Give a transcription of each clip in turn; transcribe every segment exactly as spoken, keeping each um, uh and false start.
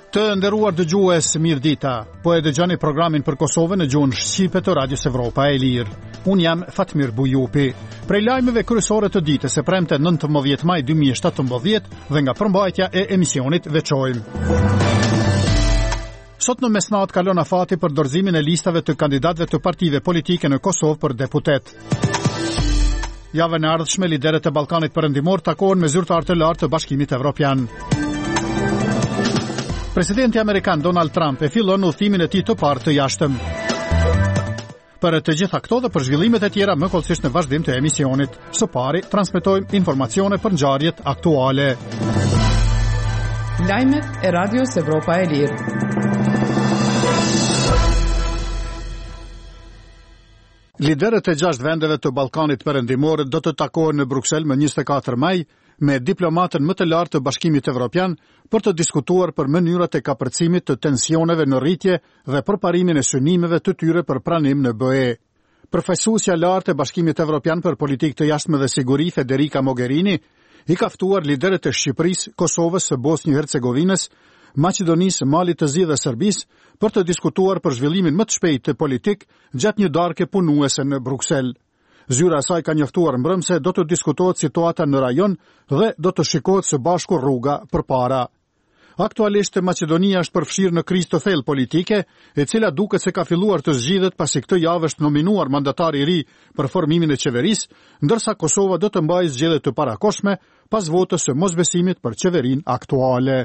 Të nderuar dëgjues, mirëdita. Po e dëgjoni programin për Kosovën në gjuhën shqipe të Radios Evropa e Lirë. Un jam Fatmir Bujupi. Prej lajmeve kryesore të ditës së premte nëntëmbëdhjetë maj dy mijë e shtatëmbëdhjetë dhe nga përmbajtja e emisionit veçojmë. Sot në mesnatë kalon afati për dorëzimin e listave të kandidatëve të partive politike në Kosovë për deputet. Javën e ardhshme liderët e Ballkanit Perëndimor takohen me zyrtarë të lartë të Bashkimit Evropian. Presidenti amerikan Donald Trump e fillon udhëtimin e tij të parë të jashtëm. Për të gjitha këto dhe për zhvillimet e tjera më kollësisht në vazhdim të emisionit, së pari transmetojmë informacione për ngjarjet aktuale. Lajmet e Radios Evropa e Lirë. Liderët e gjashtë vendeve të Ballkanit Perëndimor do të takohen në Bruksel më njëzet e katër maj me diplomatën më të lartë të Bashkimit Evropian për të diskutuar për mënyrat e kapërcimit të tensioneve në rritje dhe përparimin e synimeve të tyre për pranim në B E. Përfaqësuesja lartë e Bashkimit Evropian për politikë të jashtme dhe siguri, Federica Mogherini, i ka ftuar liderët e Shqipërisë, Kosovës, së Bosnjë-Hercegovinës, Maqedonisë, Malit të Zi dhe Serbisë për të diskutuar për zhvillimin më të shpejtë të politik gjatë një darke punuese në Bruksel. Zyra e saj ka njoftuar mbrëmse do të diskutohet situata në rajon dhe do të shikohet së bashku rruga përpara. Aktualisht Maqedonia është përfshirë në krizë të thellë politike, e cila duket se ka filluar të zgjidhet pasi këtë javë është nominuar mandatar i ri për formimin e qeverisë, ndërsa Kosova do të mbajë zgjedhje të parakoshme pas votës së mosbesimit për qeverinë aktuale.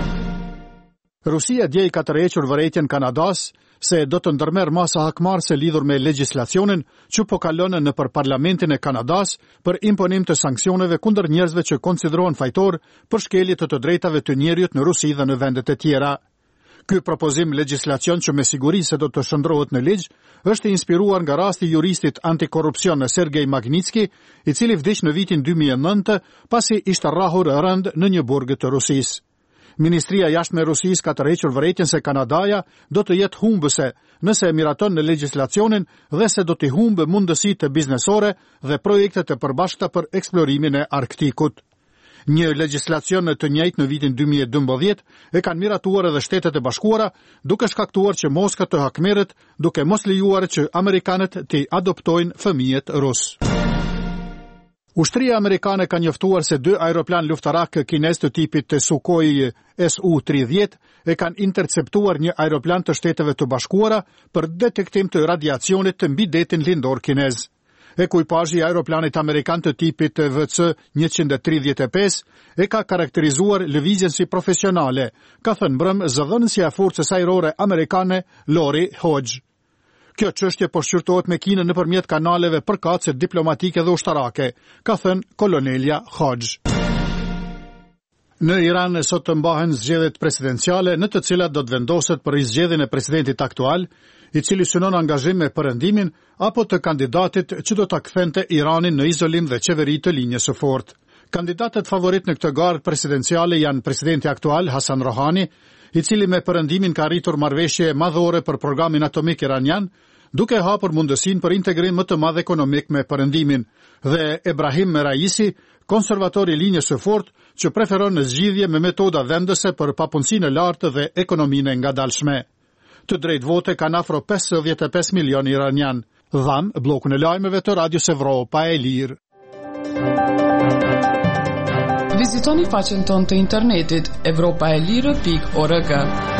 Rusia dje i ka tërhequr vërejtjen Kanadas se do të ndërmerr masa hakmarrëse lidhur me legjislacionin që po kalon nëpër parlamentin e Kanadas për imponim të sanksioneve kundër njerëzve që konsiderohen fajtor për shkelje të të drejtave të njerëzit në Rusi dhe në vendet e tjera. Ky propozim legjislacion që me siguri se do të shndrohet në ligj është inspiruar nga rasti i juristit antikorrupsion Sergej Magnitski, i cili vdiq në vitin dy mijë e nëntë pasi ishte rrahur rënd në një burg të Rusisë. Ministria e jashtme e Rusisë ka tërhequr vërejtjen se Kanadaja do të jetë humbëse nëse e miraton në legjislacionin dhe se do t'i humbë mundësitë biznesore dhe projektet e përbashkëta për eksplorimin e Arktikut. Një legjislacion të njëjtë në vitin dy mijë e dymbëdhjetë e kanë miratuar edhe Shtetet e Bashkuara, duke shkaktuar që Moska të hakmerret, duke mos lejuar që amerikanët të adoptojnë fëmijët rus. Ushtria amerikane ka njoftuar se dy aeroplan luftarak kinez të tipit të Sukhoi S U tridhjetë e kanë interceptuar një aeroplan të Shteteve të Bashkuara për detektim të radiacionit të mbi detin lindor kinez. Ekuipazhi i aeroplanit amerikan të tipit V C njëqind e tridhjetë e pesë e ka karakterizuar lëvizjen si profesionale, ka thënë mbrëm zëdhënësja e forcës ajrore amerikane Lori Hodge. Kjo çështje po shqyrtohet me Kinën nëpërmjet kanaleve përkatëse diplomatike dhe ushtarake, ka thënë kolonelja Hodge. Në Iran sot të mbahen zgjedhjet presidenciale në të cilat do të vendoset për zgjedhjen e presidentit aktual, i cili synon angazhim me perëndimin apo të kandidatit që do ta kthente Iranin në izolim dhe qeveri të linjës së fortë. Kandidatët favorit në këtë garë presidenciale janë presidenti aktual Hasan Rohani, i cili me perëndimin ka arritur marrëveshje madhore për programin atomik iranian, duke hapur mundësinë për integrim më të madh ekonomik me perëndimin, dhe Ebrahim Raisi, konservator i linjës së fortë, që preferon në zgjidhje me metoda vendese për papunësinë e lartë dhe ekonominë e ngadalshme. Të drejtë vote kanë afro pesëdhjetë e pesë milion iranian. Dham, bllokun e lajmeve të Radios Evropa e Lirë. Vizitoni faqen tonë të internetit evropaelire pikë org.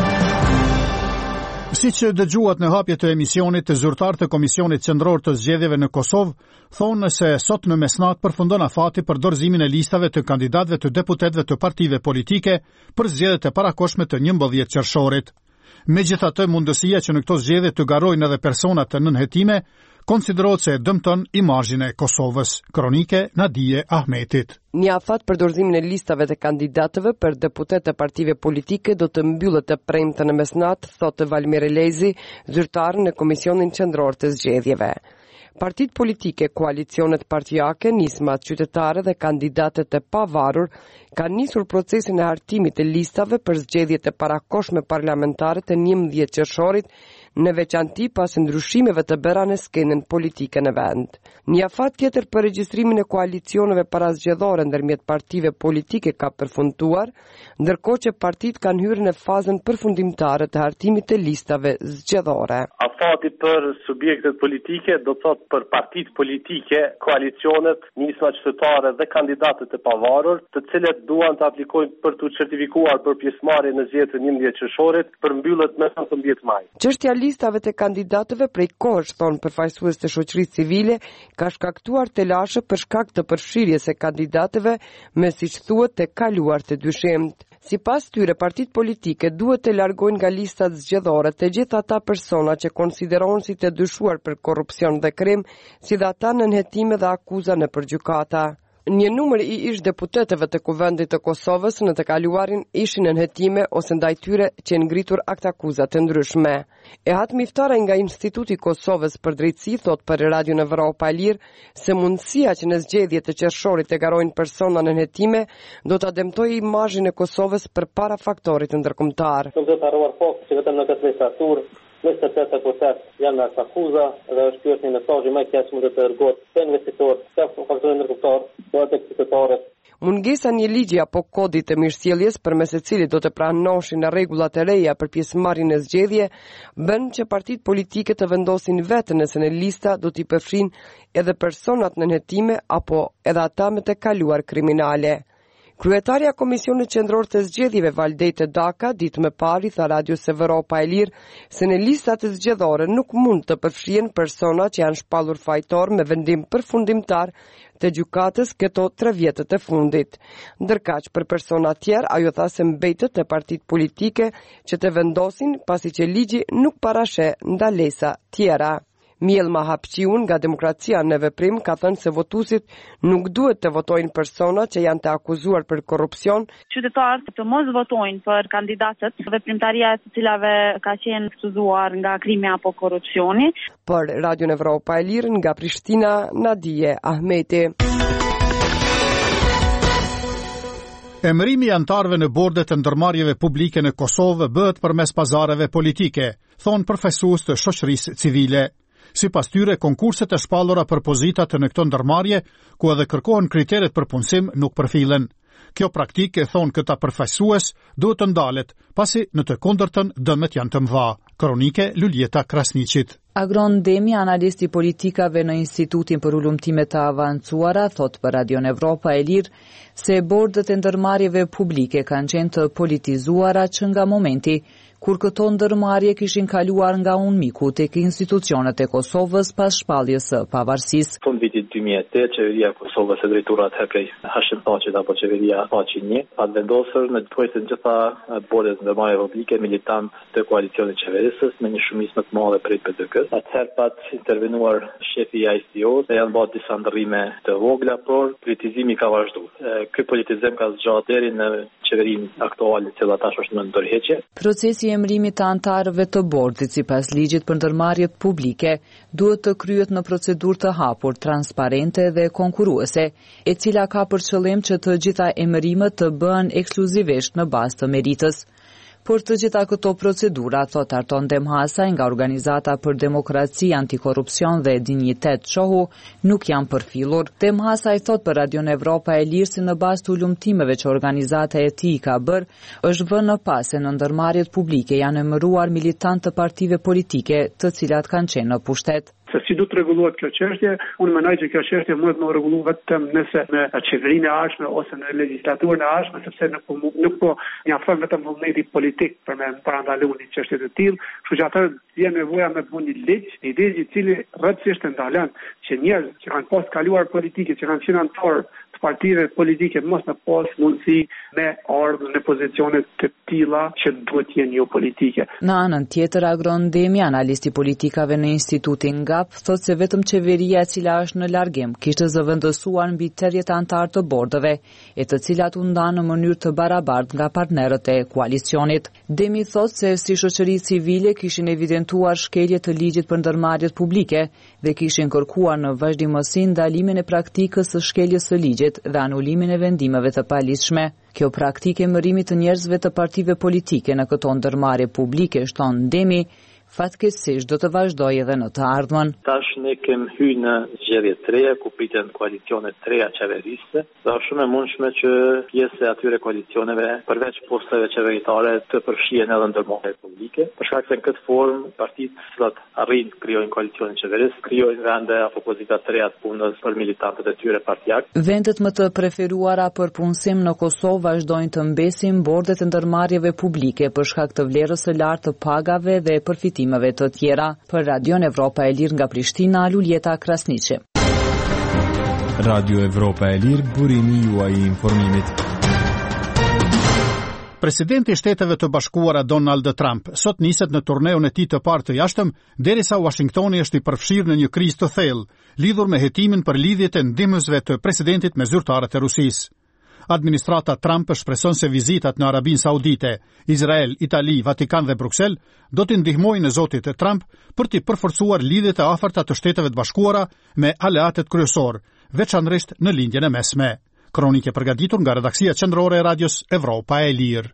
Si që dëgjuat në hapje të emisionit, të zyrtarë të Komisionit Qendror të Zgjedhjeve në Kosovë thonë se sot në mesnatë përfundon afati për dorëzimin e listave të kandidatëve të deputetëve të partive politike për zgjedhjet e parakoshme të njëmbëdhjetë qershorit. Megjithatë, mundësia që në këto zgjedhje të garojnë edhe persona të nënhetime konsiderohet se dëmton imazhin e Kosovës. Kronike Nadije Ahmetit. Një afat për dorëzimin e listave të kandidatëve për deputet të partive politike do të mbyllet të premte në mesnatë, thotë Valmir Elezi, zyrtar në Komisionin Qendror të Zgjedhjeve. Partitë politike, koalicionet partijake, nismat qytetare dhe kandidatët e pavarur kanë nisur procesin e hartimit të listave për zgjedhjet e parakoshme parlamentare të njëmbëdhjetë qershorit, në veçanti pas ndryshimeve të bëra në skenën politike në vend. Një afat tjetër për regjistrimin e koalicioneve parazgjedhore ndërmjet partive politike ka përfunduar, ndërkohë që partitë kanë hyrë në fazën përfundimtare të hartimit të listave zgjedhore. Afati për subjektet politike do të thotë për partitë politike, koalicionet, nisma qytetare dhe kandidatët e pavarur, të cilët duan të aplikojnë për të certifikuar për pjesëmarrje në zgjedhjen e njëmbëdhjetë qershorit, përmbyllet me nëntëmbëdhjetë maj. Çështja listave të kandidatëve prej kohësh, thonë përfaqësues të shoqërisë civile, ka shkaktuar telashe për shkak të përfshirjes së kandidatëve me, siç thuhet, të kaluar të dyshimt. Sipas tyre, partitë politike duhet të largojnë nga listat zgjedhore të gjithë ata persona që konsiderohen si të dyshuar për korrupsion dhe krim, si dhe ata në nënhetime dhe akuza në përgjykata. Një numër i ish deputetëve të Kuvendit të Kosovës në të kaluarin ishin në nënhetime ose ndaj tyre që ngritur akt akuza të ndryshme. E hat Miftare nga Instituti i Kosovës për Drejtësi thot për Radion Evropa e Lirë se mundësia që në zgjedhjet të qershorit të garojnë persona në nënhetime do ta dëmtojë imazhin e Kosovës përpara faktorit ndërkombëtar. Nuk do të harruar fakt që vetëm në këtë legislaturë njëzet e pesë procent janë me akuza dhe është ky është një mesazh më i keq mund të dërgohet te investitorët, te faktorët ndërkombëtar, dhe te qytetarët. Mungesa një ligji apo kodi të mirësjelljes përmes së cilit do të pranoshin rregullat e reja për pjesëmarrjen në zgjedhje bën që partitë politike të vendosin vetë nëse në lista do t'i përfshin edhe personat në nënhetime apo edhe ata me të kaluar kriminale. Kryetarja Komisionit Qendror të Zgjedhjeve Valdete Daka ditë më parë tha Radios Evropa e Lirë se në listat e zgjedhore nuk mund të përfshihen persona që janë shpallur fajtor me vendim përfundimtar të gjykatës këto tre vjetët e fundit. Ndërkaq për persona tjerë ajo tha se mbetet te partitë politike që të vendosin pasi që ligji nuk parasheh ndalesa tjera. Mielma Hapqiun nga Demokracia në Veprim ka thënë se votuesit nuk duhet të votojnë persona që janë të akuzuar për korrupsion. Qytetarët të mos votojnë për kandidatët veprimtaria të cilave ka qenë akuzuar nga krimi apo korrupsioni. Për Radion Evropa e Lirë nga Prishtina, Nadije Ahmeti. Emërimi i antarëve në bordet e ndërmarrjeve publike në Kosovë bëhet përmes pazareve politike, thon përfaqësues të shoqërisë civile. Sipas tyre, konkurset e shpallura për pozitat në këto ndërmarrje, ku edhe kërkohen kriteret për punësim, nuk përfillen. Kjo praktikë, thon këta përfaqësues, duhet të ndalet, pasi në të kundërtën dëmet janë të mëdha. Kronike Luljeta Krasniqit. Agron Demi, analisti politikave në Institutin për Ulumtime të Avancuara, thot për Radion Evropa e Lirë se bordet e ndërmarrjeve publike kanë qenë të politizuara që nga momenti kur këto ndërmarrje kishin kaluar nga unë miku tek institucionet e Kosovës pas shpalljes së pavarësisë. Fund vitit dy mijë e tetë, qeveria e Kosovës e drejtuar atëherë prej Hashim Thaçit apo qeveria Thaçi një, ka vendosur në të pojtë në gjitha bordet e ndërmarrjeve publike militant të koalicionit qeverisës me një shumicë më të madhe prej P D K-s. Atëherë pat intervenuar shefi i I C O-s, janë bërë disa ndërrime të vogla, por politizimi ka vazhduar. Ky politizim ka zgjatur deri në qeverinë aktuale, që tash është në ndërheqje. Procesi i emërimit të antarëve të bordit sipas ligjit për ndërmarrjet publike duhet të kryhet në procedurë të hapur, transparente dhe konkurruese, e cila ka për qëllim që të gjitha emërimet të bëhen ekskluzivisht në bazë të meritës. Por të gjitha këto procedura, thot Arton Demhasaj nga Organizata për Demokraci, Antikorrupsion dhe Dinjitet Shohu, nuk janë përfillur. Demhasaj thot për Radion Evropa e Lirë se në bazë të ulumtimeve që organizata e tij ka bërë, është vënë në pas se në ndërmarrjet publike janë emëruar militantë të partive politike, të cilat kanë qenë në pushtet. Se si du të rregullohet kjo çështje, unë mendoj që kjo çështje mund të rregullu vetëm nëse në qeverinë e ardhshme ose në legjislaturën e ardhshme, sepse nuk po nuk po mjafton vetëm vullneti politik për me parandaluar një çështje të tillë, kështu që atë vjen nevoja me bën një ligj, një ligj i cili rrethësisht e ndalon që njerëz që kanë pas kaluar politike, që kanë qenë anëtar të partive politike mos në pas mundësi me ardhur në pozicione të tilla që duhet të jenë jo politike. Në anën tjetër, Agron Demi, analisti politikave në Institutin G A P, thot se vetëm qeveria e cila është në largim kishte zëvendësuar mbi terjet antar të bordeve, e të cilat u ndanë në mënyrë të barabartë nga partnerët e koalicionit. Demi thot se si shoqëri civile kishin evidentuar shkelje të ligjit për ndërmarrjet publike dhe kishin kërkuar në vazhdimësi ndalimin e praktikës së shkeljes së ligjit dhe anulimin e vendimeve të paligjshme. Kjo praktikë emërimit të njerëzve të partive politike në këto ndërmarrje publike, shton Demi, fatkeqësisht do të vazhdojë edhe në të ardhmen. Tash ne kemi hyrë në zgjedhje të reja ku priten koalicione të reja qeverisë, dhe është shumë e mundshme që pjesë e atyre koalicioneve përveç posteve qeveritare të përfshihen edhe ndërmarrje publike. Për shkak se në këtë formë partitë që arrin krijojnë koalicione qeverisë, krijojnë vende apo pozita të reja të punës për militantët e tyre partijak. Vendet më të preferuara për punësim në Kosovë vazhdojnë të mbesin bordet e ndërmarrjeve publike për shkak të vlerës së lartë të pagave dhe përfitimeve të tjera. Për Radion Evropa e Lirë nga Prishtina, Luljeta Krasniqi. Radio Evropa e Lirë, burimi juaj i informimit. Presidenti i Shteteve të Bashkuara Donald Trump sot niset në turneun e tij të parë të jashtëm, derisa Washingtoni është i përfshirë në një krizë të thellë, lidhur me hetimin për lidhjet e ndihmësve të presidentit me zyrtarët e Rusisë. Administrata Trump shpreson se vizitat në Arabinë Saudite, Izrael, Itali, Vatikan dhe Bruksel do të ndihmojnë në zotit e Trump për të përforcuar lidhjet e afërta të Shteteve të Bashkuara me aleatët kryesor, veçanërisht në lindjen e mesme. Kronike përgatitur nga redaksia qendrore e Radios Evropa e Lirë.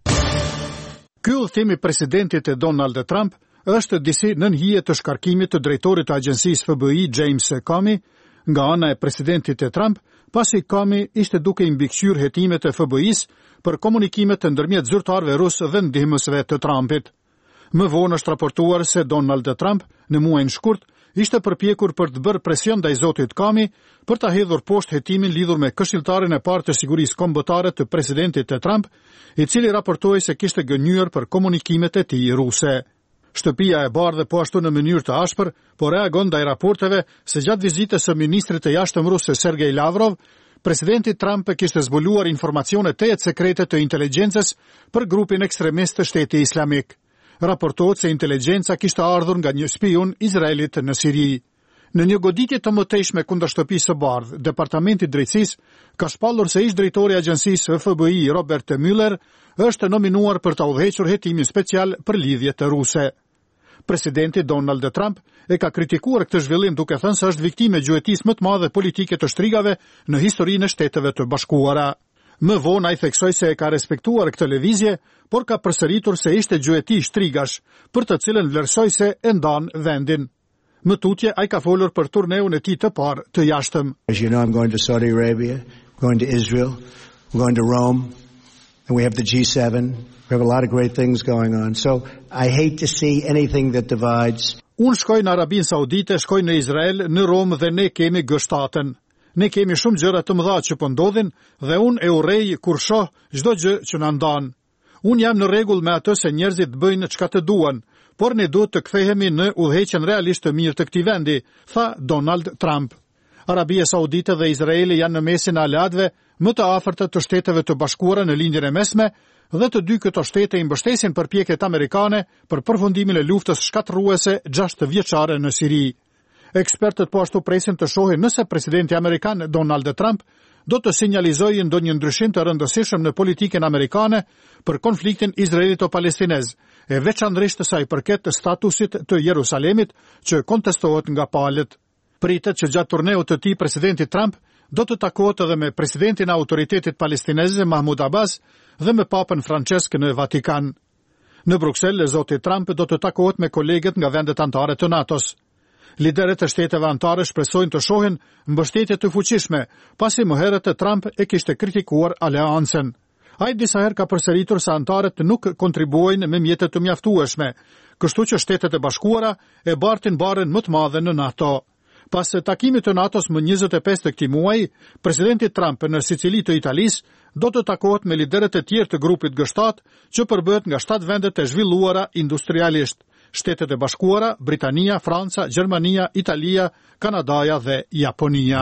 Ky udhëtim i presidentit e Donald Trump është disi nënhije të shkarkimit të drejtorit të agjencisë F B I James Comey nga ana e presidentit e Trump, pasi Comey ishte duke i mbikëqyrë hetimet e F B I-s për komunikimet të ndërmjet zyrtarëve rusë dhe ndihmësve të Trumpit. Më vonë është raportuar se Donald Trump në muajin shkurt ishte përpjekur për të bërë presion ndaj zotit Comey për ta hedhur poshtë hetimin lidhur me këshilltarin e parë të sigurisë kombëtare të presidentit të Trump, i cili raportoi se kishte gënjur për komunikimet e tij ruse. Shtëpia e Bardhë po ashtu në mënyrë të ashpër, po reagon ndaj raporteve se gjatë vizitës së ministrit të jashtëm rus Sergej Lavrov, presidenti Trump kishte zbuluar informacione tejet sekrete të inteligjencës për grupin ekstremist të Shteti Islamik. Raportohet se inteligjenca kishte ardhur nga një spion Izraelit në Siri. Në një goditje të mëtejshme kundër shtëpisë së Bardhë, Departamenti i Drejtësisë ka shpallur se ish drejtori i agjencisë F B I Robert Mueller është nominuar për ta udhëhequr hetimin special për lidhjet ruse. Presidenti Donald Trump e ka kritikuar këtë zhvillim duke thënë se është viktimë e gjuetisë më të madhe politike të shtrigave në historinë e Shteteve të Bashkuara. Më vonë ai theksoi se e ka respektuar këtë lëvizje, por ka përsëritur se ishte gjueti shtrigash, për të cilën vlerësoi se e ndan vendin. Më tutje ai ka folur për turneun e tij të parë të jashtëm. As you know, I'm going to Saudi Arabia, going to Israel, I'm going to Rome, and we have the G seven. We have a lot of great things going on. So I hate to see anything that divides. Unë shkoj në Arabinë Saudite, shkoj në Izrael, në Romë dhe ne kemi G shtatën. Ne kemi shumë gjëra të mëdha që po ndodhin dhe unë e urrej kur shoh çdo gjë që na ndan. Unë jam në rregull me atë se njerëzit bëjnë çka të duan, por ne duhet të kthehemi në udhëheqjen realisht të mirë të këtij vendi, tha Donald Trump. Arabia Saudite dhe Izraeli janë në mesin e aleatëve më të afërtë të Shteteve të Bashkuara në lindjen e mesme, dhe të dy këto shtete i mbështesin përpjekjet amerikane për përfundimin e luftës shkatërruese gjashtë vjeçare në Siri. Ekspertët po ashtu presin të shohin nëse presidenti amerikan Donald Trump do të sinjalizojë ndonjë ndryshim të rëndësishëm në politikën amerikane për konfliktin izraelito-palestinez, e veçanërisht sa i përket statusit të Jerusalemit që kontestohet nga palët. Pritet që gjatë turneut të tij presidenti Trump do të takohet edhe me presidentin e autoritetit palestinez Mahmoud Abbas dhe me papën Francesk në Vatikan. Në Bruksel, zoti Trump do të takohet me kolegët nga vendet anëtare të NATO-s. Liderët e shteteve anëtare shpresojnë të shohin mbështetje të fuqishme, pasi më herët Trump e kishte kritikuar aleancën. Ai disa herë ka përsëritur se anëtarët nuk kontribuojnë me mjete të mjaftueshme, kështu që Shtetet e Bashkuara e bartin barën më të madhe në NATO. Pas takimit të NATO-s më njëzet e pesë të këtij muaji, presidenti Trump në Sicili të Italisë do të takohet me liderët e tjerë të grupit G shtat, që përbëhet nga shtatë vendet e zhvilluara industrialisht: Shtetet e Bashkuara, Britania, Franca, Gjermania, Italia, Kanadaja dhe Japonia.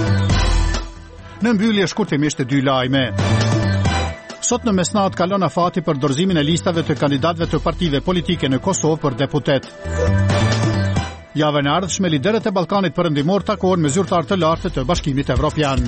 Në mbyllje shkurtimisht dy lajme. Sot në mesnatë kalon afati për dorëzimin e listave të kandidatëve të partive politike në Kosovë për deputet. Javën e ardhshme liderët e Ballkanit Perëndimor takohen me zyrtar të lartë të Bashkimit Evropian.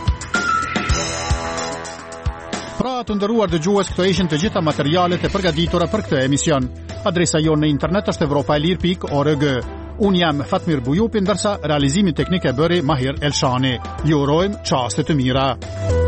Pra të nderuar dëgjues, këto ishin të gjitha materialet e përgatitura për këtë emision. Adresa jonë në internet është evropaelir pikë org. Unë jam Fatmir Bujupi, ndërsa realizimin teknik e bëri Mahir Elshani. Ju urojmë çaste të mira.